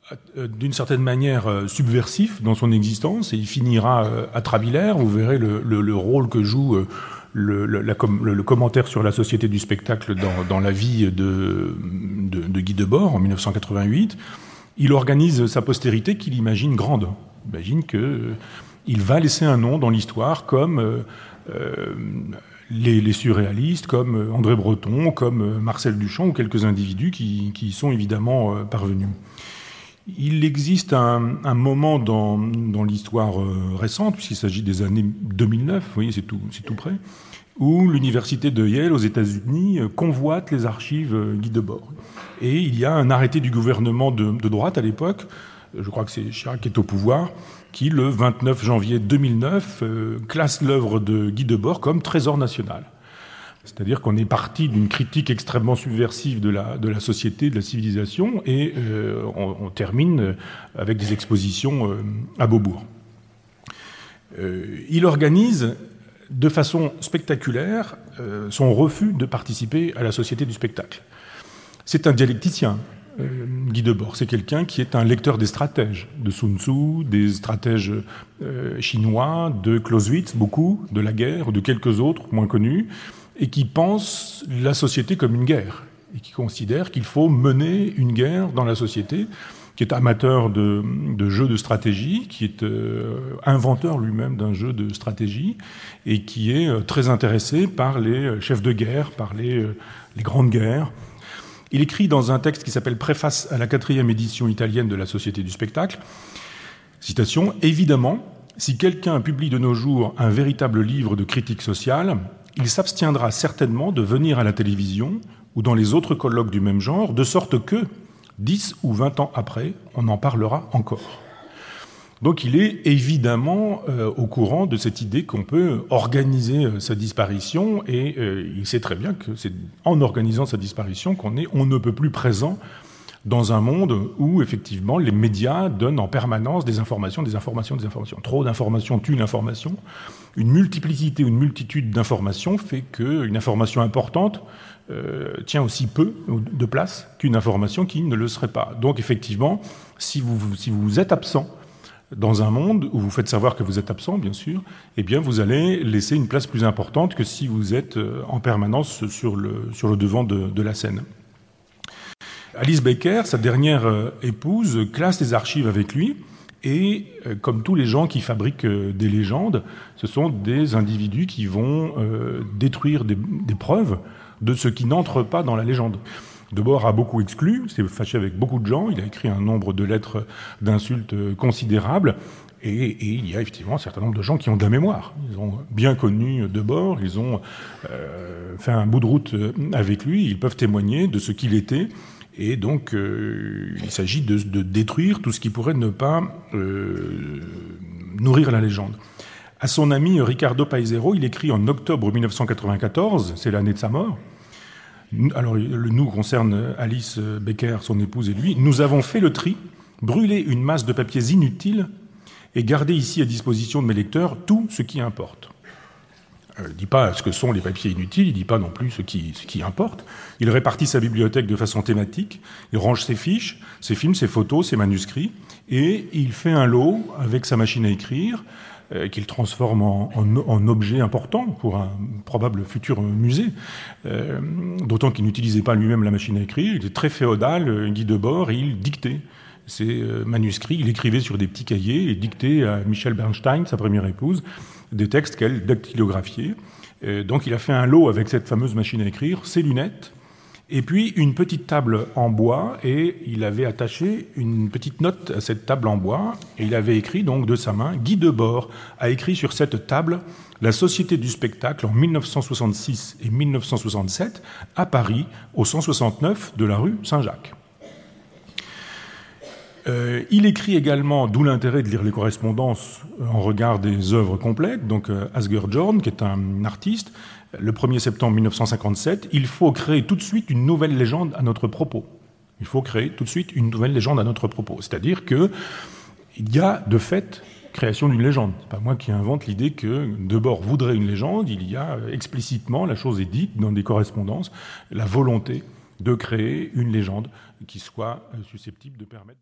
d'une certaine manière subversif dans son existence, et il finira à Trabillaert. Vous verrez le rôle que joue le commentaire sur la société du spectacle dans la vie de Guy Debord en 1988. Il organise sa postérité qu'il imagine grande. Il imagine qu'il va laisser un nom dans l'histoire comme les surréalistes, comme André Breton, comme Marcel Duchamp ou quelques individus qui y sont évidemment parvenus. Il existe un moment dans l'histoire récente, puisqu'il s'agit des années 2009, vous voyez, c'est tout près, où l'université de Yale aux États-Unis convoite les archives Guy Debord. Et il y a un arrêté du gouvernement de droite à l'époque, je crois que c'est Chirac qui est au pouvoir, qui, le 29 janvier 2009, classe l'œuvre de Guy Debord comme trésor national. C'est-à-dire qu'on est parti d'une critique extrêmement subversive de la société, de la civilisation, et on termine avec des expositions à Beaubourg. Il organise de façon spectaculaire son refus de participer à la société du spectacle. C'est un dialecticien, Guy Debord. C'est quelqu'un qui est un lecteur des stratèges, de Sun Tzu, des stratèges chinois, de Clausewitz, beaucoup, de la guerre, ou de quelques autres moins connus, et qui pense la société comme une guerre, et qui considère qu'il faut mener une guerre dans la société, qui est amateur de jeux de stratégie, qui est inventeur lui-même d'un jeu de stratégie, et qui est très intéressé par les chefs de guerre, par les grandes guerres. Il écrit dans un texte qui s'appelle « Préface à la 4e édition italienne de la Société du spectacle », citation, « Évidemment, si quelqu'un publie de nos jours un véritable livre de critique sociale, il s'abstiendra certainement de venir à la télévision ou dans les autres colloques du même genre, de sorte que, 10 ou 20 ans après, on en parlera encore. » Donc il est évidemment au courant de cette idée qu'on peut organiser sa disparition, et il sait très bien que c'est en organisant sa disparition on ne peut plus présent dans un monde où, effectivement, les médias donnent en permanence des informations. Trop d'informations tue l'information. Une multiplicité ou une multitude d'informations fait qu'une information importante tient aussi peu de place qu'une information qui ne le serait pas. Donc, effectivement, si vous êtes absent dans un monde où vous faites savoir que vous êtes absent, bien sûr, eh bien, vous allez laisser une place plus importante que si vous êtes en permanence sur le devant de la scène. Alice Becker, sa dernière épouse, classe les archives avec lui, et comme tous les gens qui fabriquent des légendes, ce sont des individus qui vont détruire des preuves de ce qui n'entre pas dans la légende. Debord a beaucoup exclu, s'est fâché avec beaucoup de gens, il a écrit un nombre de lettres d'insultes considérables, et il y a effectivement un certain nombre de gens qui ont de la mémoire. Ils ont bien connu Debord, ils ont fait un bout de route avec lui, ils peuvent témoigner de ce qu'il était, et donc il s'agit de détruire tout ce qui pourrait ne pas nourrir la légende. À son ami Riccardo Paesero, il écrit en octobre 1994, c'est l'année de sa mort. Alors, le nous concerne Alice Becker, son épouse et lui. Nous avons fait le tri, brûlé une masse de papiers inutiles et gardé ici à disposition de mes lecteurs tout ce qui importe. Il ne dit pas ce que sont les papiers inutiles, il ne dit pas non plus ce qui importe. Il répartit sa bibliothèque de façon thématique, il range ses fiches, ses films, ses photos, ses manuscrits, et il fait un lot avec sa machine à écrire, qu'il transforme en objet important pour un probable futur musée, d'autant qu'il n'utilisait pas lui-même la machine à écrire. Il était très féodal, Guy Debord, et il dictait ses manuscrits. Il écrivait sur des petits cahiers et dictait à Michel Bernstein, sa première épouse, des textes qu'elle dactylographiait. Donc il a fait un lot avec cette fameuse machine à écrire, ses lunettes, et puis une petite table en bois, et il avait attaché une petite note à cette table en bois, et il avait écrit donc de sa main, Guy Debord a écrit sur cette table la Société du spectacle en 1966 et 1967 à Paris, au 169 de la rue Saint-Jacques. Il écrit également, d'où l'intérêt de lire les correspondances en regard des œuvres complètes, donc Asger Jorn, qui est un artiste, le 1er septembre 1957, il faut créer tout de suite une nouvelle légende à notre propos. Il faut créer tout de suite une nouvelle légende à notre propos. C'est-à-dire qu'il y a, de fait, création d'une légende. C'est pas moi qui invente l'idée que Debord voudrait une légende, il y a explicitement, la chose est dite dans des correspondances, la volonté de créer une légende qui soit susceptible de permettre...